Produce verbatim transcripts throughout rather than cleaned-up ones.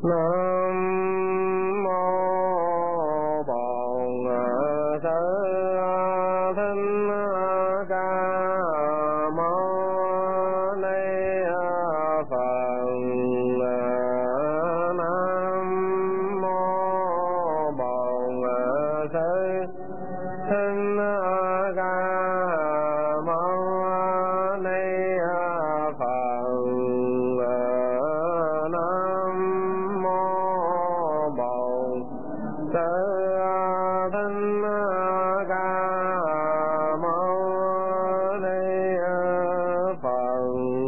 Nam mô Bổn Sư Thích Ca Mâu Ni Phật. Nam mô Bổn Sư Thích Ca Mâu Ni Phật. Nam mô Bổn Sư Thích Ca Mâu Ni Phật.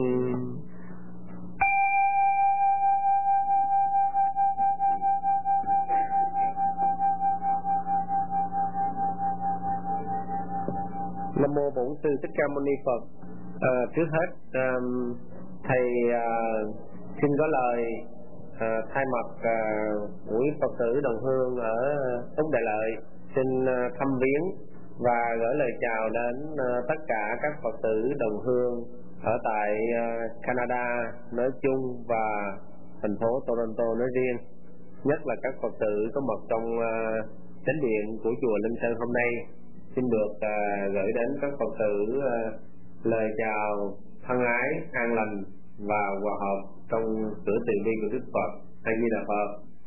Nam mô Bổn Sư Thích Ca Mâu Ni Phật. À, trước hết à, thầy à, xin có lời à, thay mặt à, buổi Phật tử đồng hương ở Úc Đại Lợi xin à, thăm viếng và gửi lời chào đến à, tất cả các Phật tử đồng hương ở tại à, Canada nói chung và thành phố Toronto nói riêng, nhất là các Phật tử có mặt trong à, chánh điện của chùa Linh Sơn hôm nay. Xin được à, gửi đến các Phật tử à, lời chào thân ái, an lành và hòa hợp trong cửa từ bi của Đức Phật. A Di Đà Phật.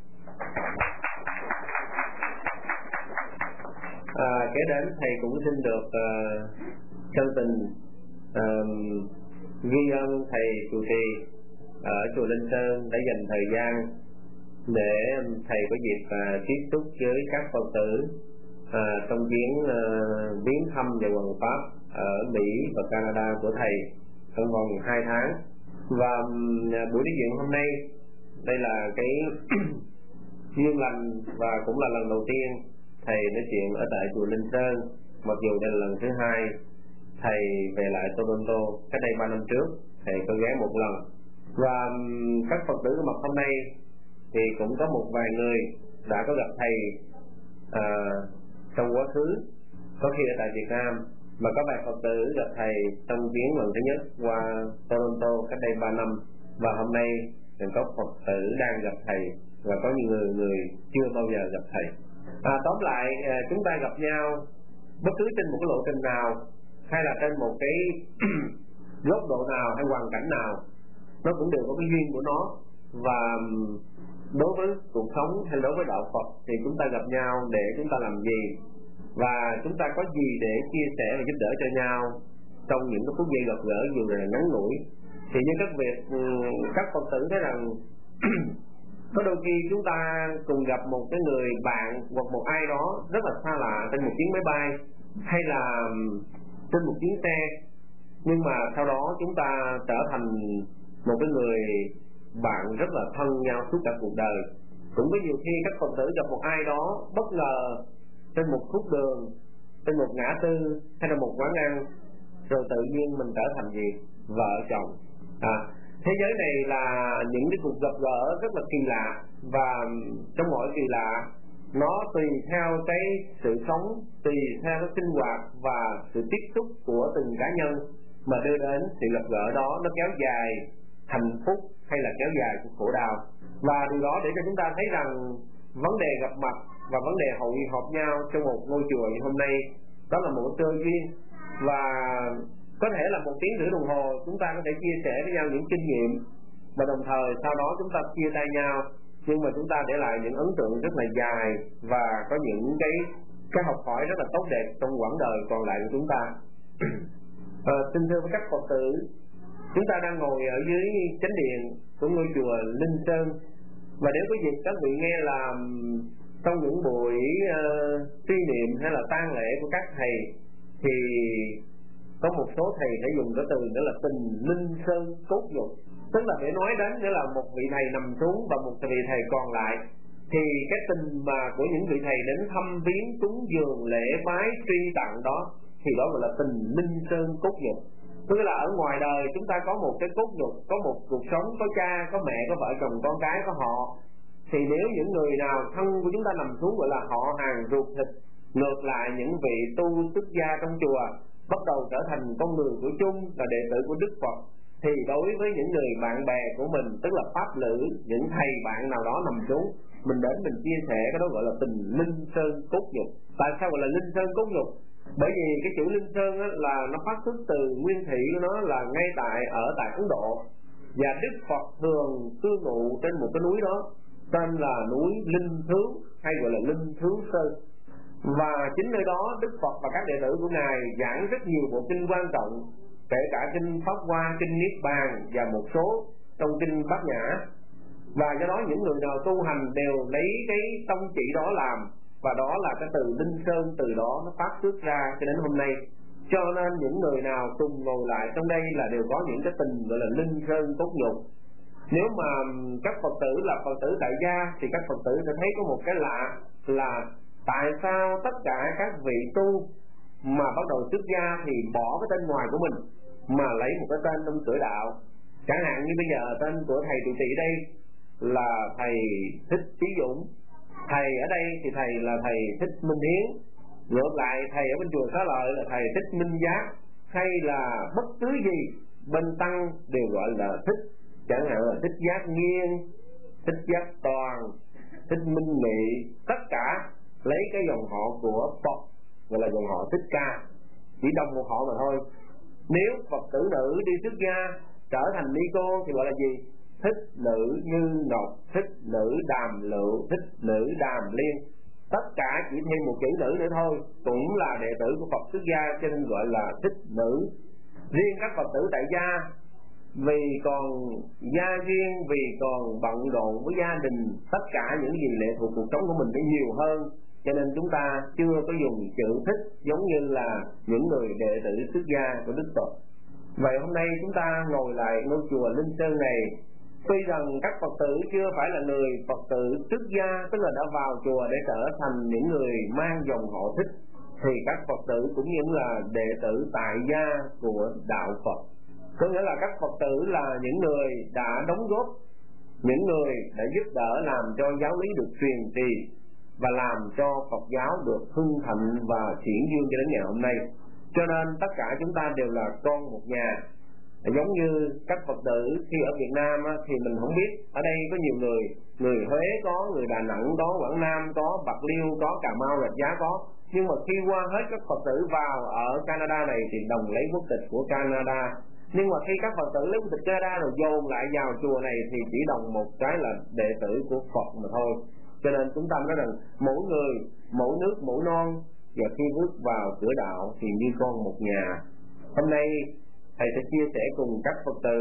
À, kế đến thầy cũng xin được uh, chân tình uh, ghi ơn thầy trụ trì ở chùa Linh Sơn đã dành thời gian để thầy có dịp uh, tiếp xúc với các Phật tử uh, trong chuyến uh, viếng thăm và hoằng pháp ở Mỹ và Canada của thầy trong vòng hai tháng. Và buổi nói chuyện hôm nay đây là cái duyên lành và cũng là lần đầu tiên thầy nói chuyện ở tại chùa Linh Sơn, mặc dù đây là lần thứ hai thầy về lại Toronto. Cách đây ba năm trước thầy có ghé một lần. Và các Phật tử có mặt hôm nay thì cũng có một vài người đã có gặp thầy à, trong quá khứ, có khi ở tại Việt Nam, mà có vài Phật tử gặp thầy trong chuyến lần thứ nhất qua Toronto cách đây ba năm, và hôm nay còn có Phật tử đang gặp thầy và có những người người chưa bao giờ gặp thầy. À, tóm lại chúng ta gặp nhau bất cứ trên một cái lộ trình nào hay là trên một cái góc độ nào hay hoàn cảnh nào, nó cũng đều có cái duyên của nó. Và đối với cuộc sống hay đối với đạo Phật thì chúng ta gặp nhau để chúng ta làm gì, và chúng ta có gì để chia sẻ và giúp đỡ cho nhau trong những cái phút giây gặp gỡ dù là ngắn ngủi. Thì như các việc các Phật tử thấy rằng có đôi khi chúng ta cùng gặp một cái người bạn hoặc một ai đó rất là xa lạ trên một chuyến máy bay hay là trên một chuyến xe, nhưng mà sau đó chúng ta trở thành một cái người bạn rất là thân nhau suốt cả cuộc đời. Cũng có nhiều khi các Phật tử gặp một ai đó bất ngờ trên một khúc đường, trên một ngã tư hay là một quán ăn, rồi tự nhiên mình trở thành gì? Vợ chồng. À, thế giới này là những cái cuộc gặp gỡ rất là kỳ lạ, và trong mỗi kỳ lạ nó tùy theo cái sự sống, tùy theo cái sinh hoạt và sự tiếp xúc của từng cá nhân mà đưa đến sự gặp gỡ đó nó kéo dài hạnh phúc hay là kéo dài của khổ đau. Và điều đó để cho chúng ta thấy rằng vấn đề gặp mặt và vấn đề hội họp nhau trong một ngôi chùa như hôm nay đó là một cơ duyên, và có thể là một tiếng rưỡi đồng hồ chúng ta có thể chia sẻ với nhau những kinh nghiệm, và đồng thời sau đó chúng ta chia tay nhau, nhưng mà chúng ta để lại những ấn tượng rất là dài và có những cái cái học hỏi rất là tốt đẹp trong quãng đời còn lại của chúng ta. à, xin thưa với các Phật tử, chúng ta đang ngồi ở dưới chánh điện của ngôi chùa Linh Sơn, và nếu có dịp các vị nghe là trong những buổi uh, suy niệm hay là tang lễ của các thầy thì có một số thầy sẽ dùng cái từ đó là tình linh sơn cốt nhục, tức là để nói đến nghĩa là một vị thầy nằm xuống và một vị thầy còn lại, thì cái tình mà của những vị thầy đến thăm viếng cúng dường lễ bái truy tặng đó thì đó gọi là tình linh sơn cốt nhục. Tức là ở ngoài đời chúng ta có một cái cốt nhục, có một cuộc sống, có cha, có mẹ, có vợ chồng, con cái, có họ. Thì nếu những người nào thân của chúng ta nằm xuống gọi là họ hàng ruột thịt, ngược lại những vị tu xuất gia trong chùa bắt đầu trở thành con người của chung, là đệ tử của Đức Phật, thì đối với những người bạn bè của mình, tức là pháp lữ, những thầy bạn nào đó nằm xuống, mình đến mình chia sẻ, cái đó gọi là tình linh sơn cốt nhục. Tại sao gọi là linh sơn cốt nhục? Bởi vì cái chữ linh sơn á, là nó phát xuất từ nguyên thủy của nó là ngay tại ở tại Ấn Độ, và Đức Phật thường cư ngụ trên một cái núi đó tên là núi Linh Thướng, hay gọi là Linh Thướng Sơn. Và chính nơi đó Đức Phật và các đệ tử của Ngài giảng rất nhiều bộ kinh quan trọng, kể cả kinh Pháp Hoa, kinh Niết Bàn và một số trong kinh Bát Nhã. Và do đó những người nào tu hành đều lấy cái tông chỉ đó làm, và đó là cái từ Linh Sơn, từ đó nó phát xuất ra cho đến hôm nay. Cho nên những người nào cùng ngồi lại trong đây là đều có những cái tình gọi là Linh Sơn cốt nhục. Nếu mà các Phật tử là Phật tử tại gia thì các Phật tử sẽ thấy có một cái lạ là tại sao tất cả các vị tu mà bắt đầu xuất gia thì bỏ cái tên ngoài của mình mà lấy một cái tên trong cửa đạo. Chẳng hạn như bây giờ tên của thầy trụ trì đây là thầy Thích Trí Dũng, thầy ở đây thì thầy là thầy Thích Minh Hiến, ngược lại thầy ở bên chùa Xá Lợi là thầy Thích Minh Giác, hay là bất cứ gì bên tăng đều gọi là Thích, chẳng hạn là Thích Giác Nghiên, Thích Giác Toàn, Thích Minh Nghị, tất cả lấy cái dòng họ của Phật gọi là dòng họ Thích Ca, chỉ đồng một họ mà thôi. Nếu Phật tử nữ đi xuất gia trở thành ni cô thì gọi là gì? Thích nữ Như Ngọc, thích nữ Đàm Lựu, thích nữ Đàm Liên, tất cả chỉ thêm một chữ nữ nữa thôi, cũng là đệ tử của Phật xuất gia, cho nên gọi là thích nữ. Riêng các Phật tử tại gia vì còn gia duyên, vì còn bận rộn với gia đình, tất cả những gì lệ thuộc cuộc sống của mình phải nhiều hơn, cho nên chúng ta chưa có dùng chữ thích giống như là những người đệ tử xuất gia của Đức Phật. Vậy hôm nay chúng ta ngồi lại ngôi chùa Linh Sơn này, tuy rằng các Phật tử chưa phải là người Phật tử xuất gia, tức là đã vào chùa để trở thành những người mang dòng họ Thích, thì các Phật tử cũng như là đệ tử tại gia của đạo Phật. Có nghĩa là các Phật tử là những người đã đóng góp, những người đã giúp đỡ làm cho giáo lý được truyền trì và làm cho Phật giáo được hưng thịnh và triển dương cho đến ngày hôm nay. Cho nên tất cả chúng ta đều là con một nhà. Giống như các Phật tử khi ở Việt Nam á, thì mình không biết, ở đây có nhiều người, người Huế có, người Đà Nẵng có, Quảng Nam có, Bạc Liêu có, Cà Mau, Rạch Giá có. Nhưng mà khi qua hết các Phật tử vào ở Canada này thì đồng lấy quốc tịch của Canada. Nhưng mà khi các Phật tử lấy quốc tịch Canada rồi dồn lại vào chùa này thì chỉ đồng một cái là đệ tử của Phật mà thôi. Cho nên chúng ta nói rằng mỗi người, mỗi nước, mỗi non, và khi bước vào cửa đạo thì như con một nhà. Hôm nay thầy sẽ chia sẻ cùng các Phật tử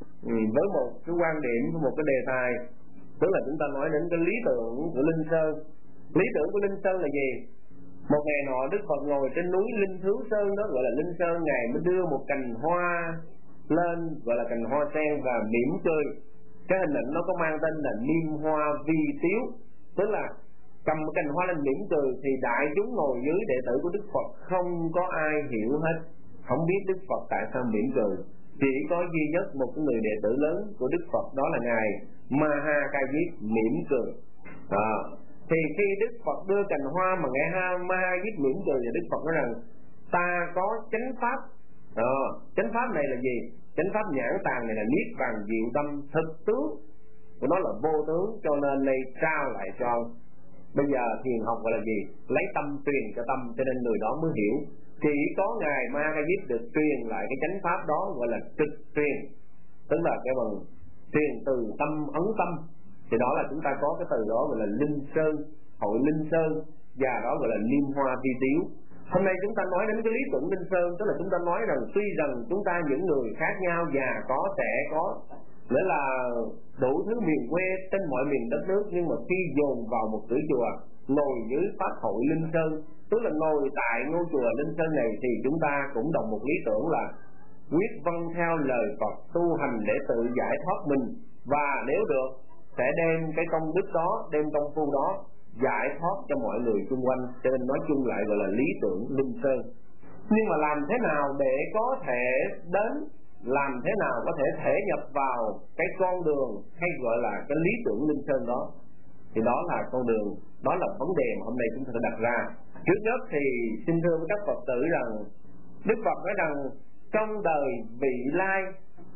với một cái quan điểm, một cái đề tài, tức là chúng ta nói đến cái lý tưởng của Linh Sơn. Lý tưởng của Linh Sơn là gì? Một ngày nọ Đức Phật ngồi trên núi Linh Thướng Sơn, đó gọi là Linh Sơn, Ngài mới đưa một cành hoa lên, gọi là cành hoa sen, và mỉm cười. Cái hình ảnh nó có mang tên là niêm hoa vi tiếu, tức là cầm một cành hoa lên mỉm cười, thì đại chúng ngồi dưới đệ tử của Đức Phật không có ai hiểu hết, không biết Đức Phật tại sao mỉm cười. Chỉ có duy nhất một người đệ tử lớn của Đức Phật, đó là Ngài Mahakajip mỉm cười. À, thì khi Đức Phật đưa cành hoa mà nghe Mahakajip mỉm cười, thì Đức Phật nói rằng ta có chánh pháp. À, chánh pháp này là gì? Chánh pháp nhãn tàng này là niết bàn diệu tâm, thực tướng của nó là vô tướng, cho nên này trao lại cho ông. Bây giờ thiền học gọi là gì? Lấy tâm truyền cho tâm, cho nên người đó mới hiểu. Chỉ có Ngài Mahakajip được truyền lại cái chánh pháp đó, gọi là trực truyền, tức là cái bằng truyền từ tâm ấn tâm. Thì đó là chúng ta có cái từ đó gọi là Linh Sơn, hội Linh Sơn, và đó gọi là niêm hoa vi tiếu. Hôm nay chúng ta nói đến cái lý tưởng Linh Sơn, tức là chúng ta nói rằng tuy rằng chúng ta những người khác nhau và có sẽ có nghĩa là đủ thứ miền quê trên mọi miền đất nước, nhưng mà khi dồn vào một cửa chùa, ngồi dưới pháp hội Linh Sơn, tức là ngồi tại ngôi chùa Linh Sơn này, thì chúng ta cũng đồng một lý tưởng là quyết vâng theo lời Phật, tu hành để tự giải thoát mình, và nếu được sẽ đem cái công đức đó, đem công phu đó giải thoát cho mọi người xung quanh. Cho nên nói chung lại gọi là lý tưởng Linh Sơn. Nhưng mà làm thế nào để có thể đến, làm thế nào có thể thể nhập vào cái con đường hay gọi là cái lý tưởng Linh Sơn đó, thì đó là con đường, đó là vấn đề mà hôm nay chúng ta đã đặt ra. Trước nhất thì xin thưa với các Phật tử rằng Đức Phật nói rằng trong đời vị lai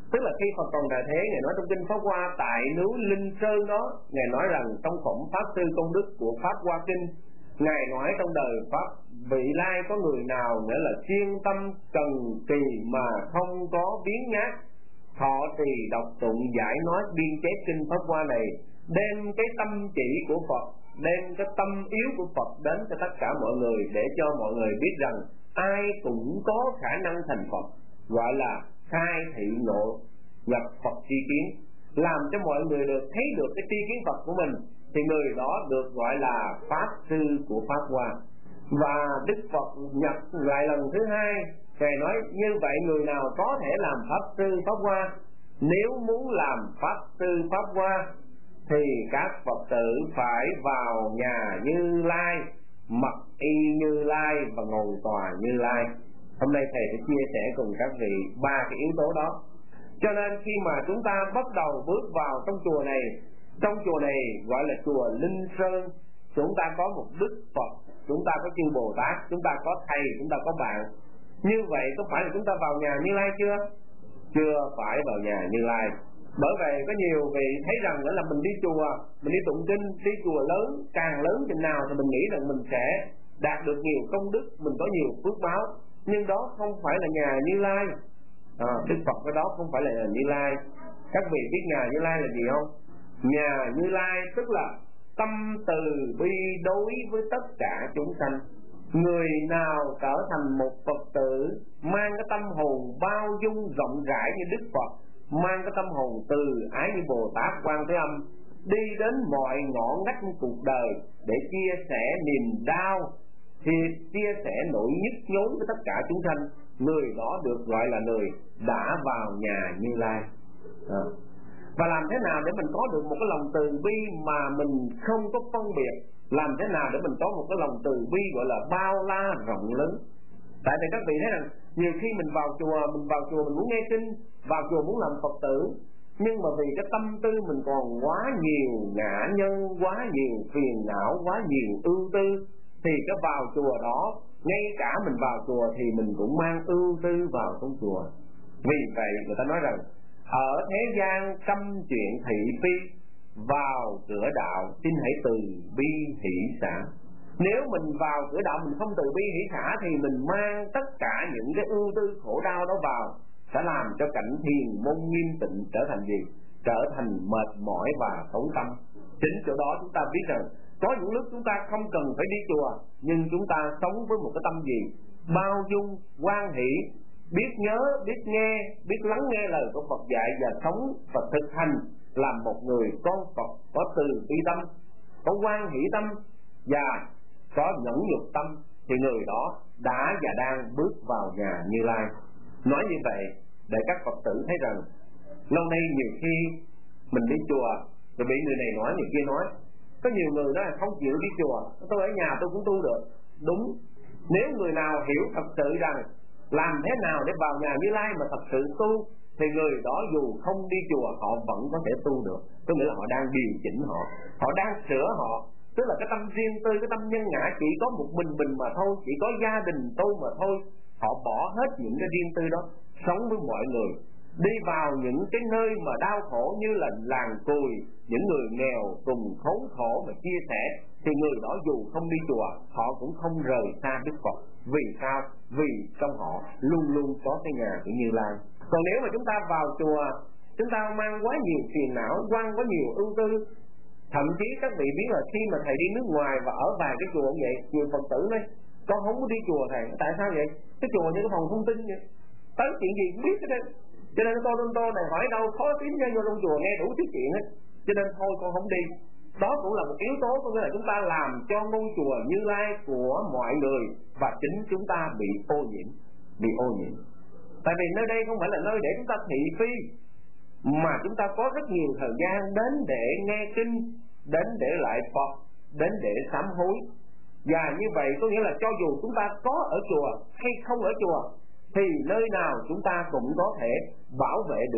Tức là khi Phật còn tại thế, Ngài nói trong kinh Pháp Hoa tại núi Linh Sơn đó, Ngài nói rằng trong phẩm Pháp Sư Công Đức của Pháp Hoa Kinh, Ngài nói trong đời Pháp vị lai có người nào nghĩa là chuyên tâm cần kỳ mà không có biến nhát, thọ trì đọc tụng giải nói biên chép kinh Pháp Hoa này, đem cái tâm chỉ của Phật, đem cái tâm yếu của Phật đến cho tất cả mọi người, để cho mọi người biết rằng ai cũng có khả năng thành Phật, gọi là khai thị ngộ nhập Phật tri kiến, làm cho mọi người được thấy được cái tri kiến Phật của mình, thì người đó được gọi là Pháp Sư của Pháp Hoa. Và Đức Phật nhập lại lần thứ hai, Ngài nói như vậy người nào có thể làm Pháp Sư Pháp Hoa, nếu muốn làm Pháp Sư Pháp Hoa thì các Phật tử phải vào nhà Như Lai, mặc y Như Lai và ngồi tòa Như Lai. Hôm nay thầy sẽ chia sẻ cùng các vị ba cái yếu tố đó. Cho nên khi mà chúng ta bắt đầu bước vào trong chùa này, trong chùa này gọi là chùa Linh Sơn, chúng ta có một Đức Phật, chúng ta có chư Bồ Tát, chúng ta có thầy, chúng ta có bạn. Như vậy có phải là chúng ta vào nhà Như Lai chưa? Chưa phải vào nhà Như Lai. Bởi vậy có nhiều vị thấy rằng nữa là mình đi chùa, mình đi tụng kinh, đi chùa lớn, càng lớn chừng nào thì mình nghĩ rằng mình sẽ đạt được nhiều công đức, mình có nhiều phước báo. Nhưng đó không phải là nhà Như Lai. à, Đức Phật cái đó không phải là nhà Như Lai. Các vị biết nhà Như Lai là gì không? Nhà Như Lai tức là tâm từ bi đối với tất cả chúng sanh. Người nào trở thành một Phật tử mang cái tâm hồn bao dung rộng rãi như Đức Phật, mang cái tâm hồn từ ái như Bồ Tát Quan Thế Âm, đi đến mọi ngõ ngách cuộc đời để chia sẻ niềm đau, thì chia sẻ nỗi nhức nhối với tất cả chúng sanh, người đó được gọi là người đã vào nhà Như Lai. à. Và làm thế nào để mình có được một cái lòng từ bi mà mình không có phân biệt? Làm thế nào để mình có một cái lòng từ bi gọi là bao la rộng lớn? Tại vì các vị thấy rằng nhiều khi mình vào chùa, mình vào chùa mình muốn nghe kinh, vào chùa muốn làm Phật tử, nhưng mà vì cái tâm tư mình còn quá nhiều ngã nhân, quá nhiều phiền não, quá nhiều ưu tư, thì cái vào chùa đó, ngay cả mình vào chùa thì mình cũng mang ưu tư vào trong chùa. Vì vậy người ta nói rằng ở thế gian trăm chuyện thị phi, vào cửa đạo xin hãy từ bi hỷ xả. Nếu mình vào cửa đạo mình không từ bi hỷ xả thì mình mang tất cả những cái ưu tư khổ đau đó vào, sẽ làm cho cảnh thiền môn nghiêm tịnh trở thành gì? Trở thành mệt mỏi và tổn tâm. Chính chỗ đó chúng ta biết rằng có những lúc chúng ta không cần phải đi chùa, nhưng chúng ta sống với một cái tâm gì? Bao dung, hoan hỷ, biết nhớ, biết nghe, biết lắng nghe lời của Phật dạy và sống và thực hành làm một người con Phật có từ bi tâm, có hoan hỷ tâm và có nhẫn nhục tâm, thì người đó đã và đang bước vào nhà Như Lai. Nói như vậy để các Phật tử thấy rằng lâu nay nhiều khi mình đi chùa rồi bị người này nói người kia nói. Có nhiều người đó là không chịu đi chùa, tôi ở nhà tôi cũng tu được. Đúng, nếu người nào hiểu thật sự rằng làm thế nào để vào nhà Như Lai mà thật sự tu, thì người đó dù không đi chùa họ vẫn có thể tu được. Có nghĩa là họ đang điều chỉnh họ, họ đang sửa họ. Tức là cái tâm riêng tư, cái tâm nhân ngã chỉ có một mình mình mà thôi, chỉ có gia đình tôi mà thôi. Họ bỏ hết những cái riêng tư đó, sống với mọi người, đi vào những cái nơi mà đau khổ như là làng cùi, những người nghèo cùng khốn khổ mà chia sẻ, thì người đó dù không đi chùa họ cũng không rời xa Đức Phật. Vì sao? Vì trong họ luôn luôn có cái nhà của Như Lai. Còn nếu mà chúng ta vào chùa, chúng ta mang quá nhiều phiền não, quăng quá nhiều ưu tư. Thậm chí các vị biết là khi mà thầy đi nước ngoài và ở vài cái chùa như vậy, nhiều Phật tử nói con không có đi chùa thầy. Tại sao vậy? Cái chùa như cái phòng thông tin vậy, tới chuyện gì cũng biết hết trơn. Cho nên con Tô này hỏi đâu khó tím ra vô trong chùa nghe đủ thứ chuyện hết. Cho nên thôi con không đi. Đó cũng là một yếu tố, có nghĩa là chúng ta làm cho ngôi chùa Như Lai của mọi người và chính chúng ta bị ô nhiễm, bị ô nhiễm. Tại vì nơi đây không phải là nơi để chúng ta thị phi, mà chúng ta có rất nhiều thời gian đến để nghe kinh, đến để lại Phật, đến để sám hối. Và như vậy có nghĩa là cho dù chúng ta có ở chùa hay không ở chùa, thì nơi nào chúng ta cũng có thể bảo vệ được